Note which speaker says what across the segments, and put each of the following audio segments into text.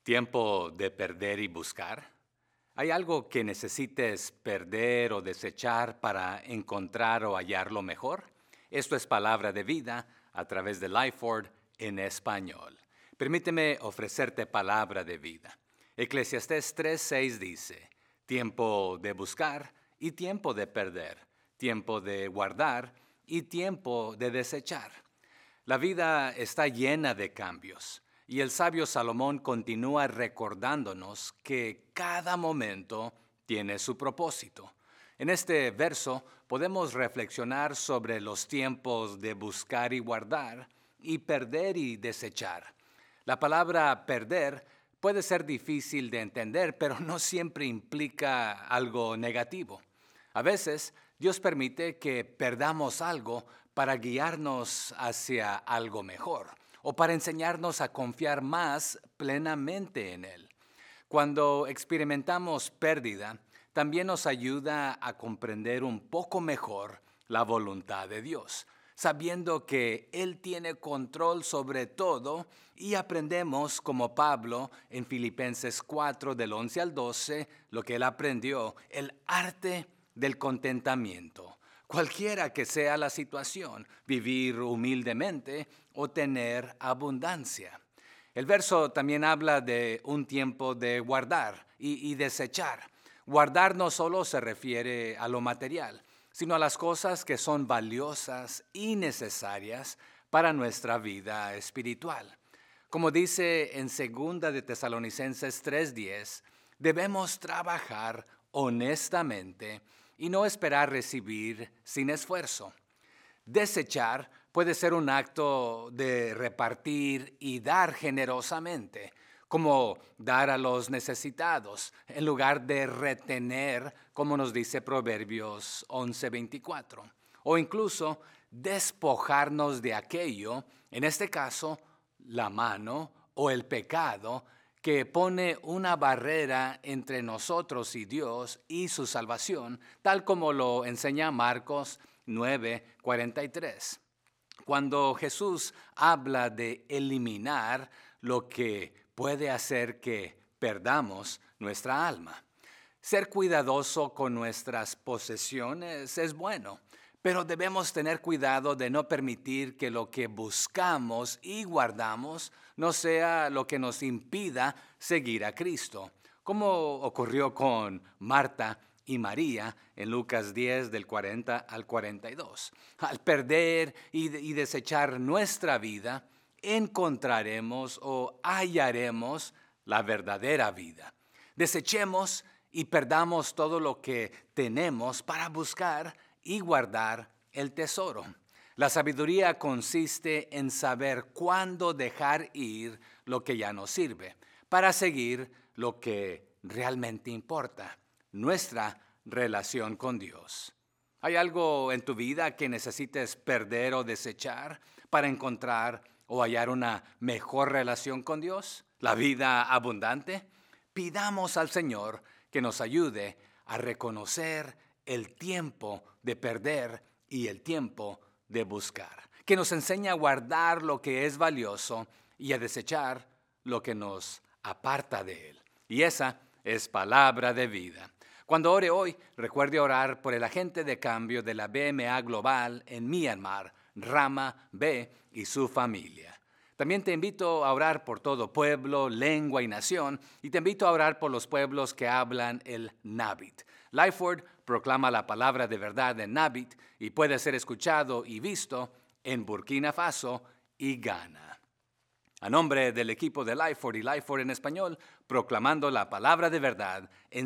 Speaker 1: Tiempo de perder y buscar. ¿Hay algo que necesites perder o desechar para encontrar o hallar lo mejor? Esto es Palabra de Vida a través de Lifeword en español. Permíteme ofrecerte palabra de vida. Eclesiastés 3:6 dice, tiempo de buscar y tiempo de perder, tiempo de guardar y tiempo de desechar. La vida está llena de cambios. Y el sabio Salomón continúa recordándonos que cada momento tiene su propósito. En este verso podemos reflexionar sobre los tiempos de buscar y guardar y perder y desechar. La palabra perder puede ser difícil de entender, pero no siempre implica algo negativo. A veces Dios permite que perdamos algo para guiarnos hacia algo mejor, o para enseñarnos a confiar más plenamente en Él. Cuando experimentamos pérdida, también nos ayuda a comprender un poco mejor la voluntad de Dios, sabiendo que Él tiene control sobre todo y aprendemos, como Pablo en Filipenses 4, del 11 al 12, lo que él aprendió, el arte del contentamiento. Cualquiera que sea la situación, vivir humildemente o tener abundancia. El verso también habla de un tiempo de guardar y desechar. Guardar no solo se refiere a lo material, sino a las cosas que son valiosas y necesarias para nuestra vida espiritual. Como dice en 2 de Tesalonicenses 3:10, debemos trabajar honestamente y no esperar recibir sin esfuerzo. Desechar puede ser un acto de repartir y dar generosamente, como dar a los necesitados, en lugar de retener, como nos dice Proverbios 11:24. O incluso despojarnos de aquello, en este caso, la mano o el pecado, que pone una barrera entre nosotros y Dios y su salvación, tal como lo enseña Marcos 9:43. Cuando Jesús habla de eliminar lo que puede hacer que perdamos nuestra alma. Ser cuidadoso con nuestras posesiones es bueno, pero debemos tener cuidado de no permitir que lo que buscamos y guardamos no sea lo que nos impida seguir a Cristo, como ocurrió con Marta y María en Lucas 10 del 40 al 42. Al perder y desechar nuestra vida, encontraremos o hallaremos la verdadera vida. Desechemos y perdamos todo lo que tenemos para buscar y guardar el tesoro. La sabiduría consiste en saber cuándo dejar ir lo que ya no sirve, para seguir lo que realmente importa, nuestra relación con Dios. ¿Hay algo en tu vida que necesites perder o desechar para encontrar o hallar una mejor relación con Dios? ¿La vida abundante? Pidamos al Señor que nos ayude a reconocer el tiempo de perder y el tiempo de buscar, que nos enseñe a guardar lo que es valioso y a desechar lo que nos aparta de Él. Y esa es palabra de vida. Cuando ore hoy, recuerde orar por el agente de cambio de la BMA Global en Myanmar, Rama B, y su familia. También te invito a orar por todo pueblo, lengua y nación, y te invito a orar por los pueblos que hablan el Nabit. Lifeword proclama la palabra de verdad en Nabit y puede ser escuchado y visto en Burkina Faso y Ghana. A nombre del equipo de Lifeword y Lifeword en español, proclamando la palabra de verdad en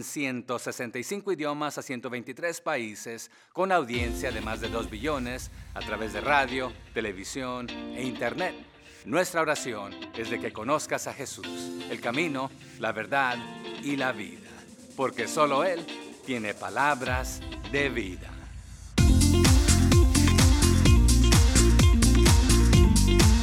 Speaker 1: 165 idiomas a 123 países, con audiencia de más de 2 billones a través de radio, televisión e internet. Nuestra oración es de que conozcas a Jesús, el camino, la verdad y la vida, porque solo Él tiene palabras de vida.